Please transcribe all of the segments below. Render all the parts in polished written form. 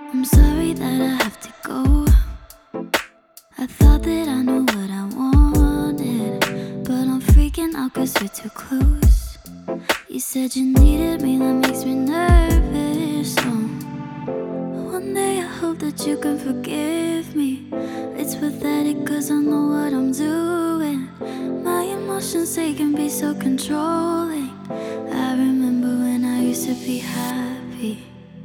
I'm sorry that I have to go. I thought that I knew what I wanted, but I'm freaking out 'cause we're too close. You said you needed me, that makes me nervous. So one day I hope that you can forgive me. It's pathetic 'cause I know what I'm doing. My emotions, they can be so controlling. I remember when I used to be happy,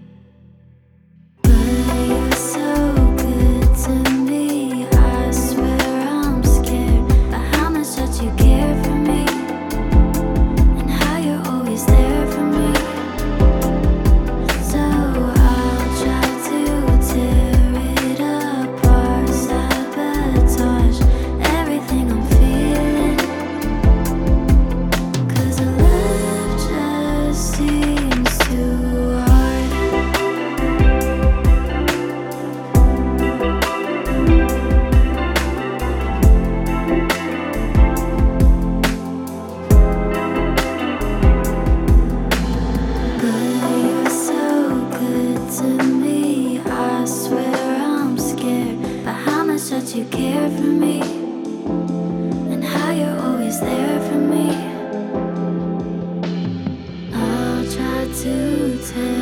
but you're so good to me. I swear I'm scared by how much that you care for me, and how you're always there for me. So I'll try to tear it apart, sabotage everything I'm feeling, 'cause love just seems too hard. But you're so good to me. I swear I'm scared by how much that you care for me, and how you're always there for me. I'll try to tell